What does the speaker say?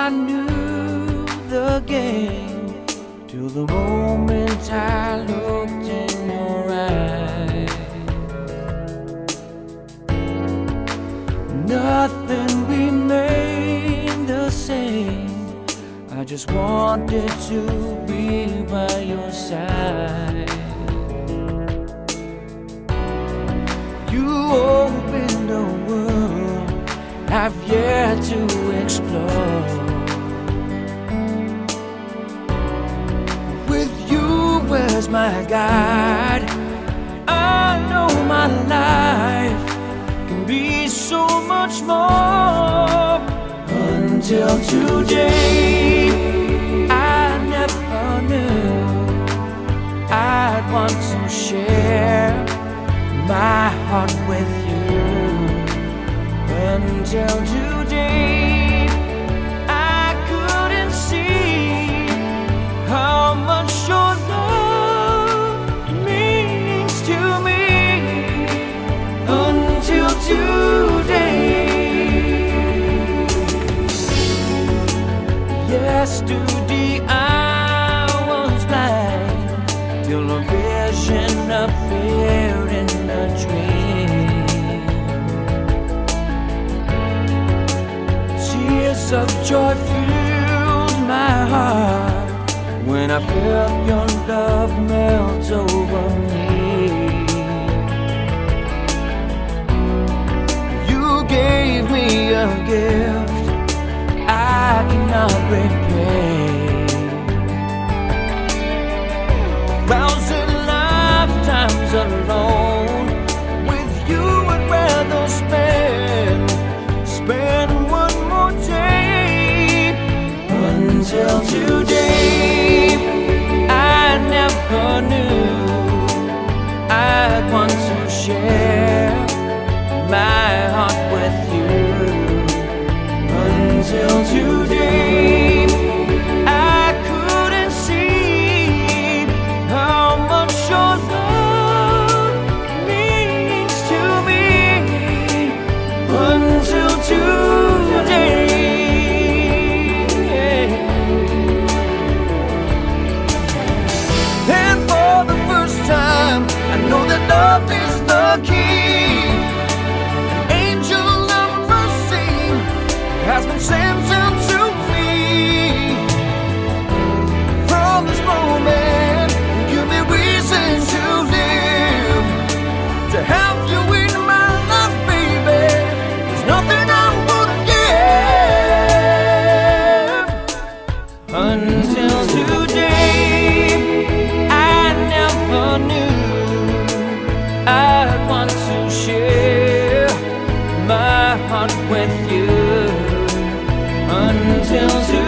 I knew the game till the moment I looked in your eyes. Nothing remained the same. I just wanted to be by your side. You opened a world I've yet to explore. With you as my guide, I know my life can be so much more. Until today, I never knew I'd want to share my heart with you. Until today, I couldn't see how much your love means to me. Until today, yesterday I was blind till a vision appeared in a dream. Tears of joy filled my heart when I felt your love melt over me. You gave me a gift I cannot repay. Thousand lifetimes alone with you I'd rather spend one more day. Until today, I never knew I'd want to share my heart with you. Until today, I couldn't see how much your love means to me. Until today, and for the first time, I know that love is the key. Has been sent unto me. From this moment, give me reason to live, to have you in my life, baby. There's nothing I wouldn't give. Until today, I never knew I'd want to share my heart with you. Until today.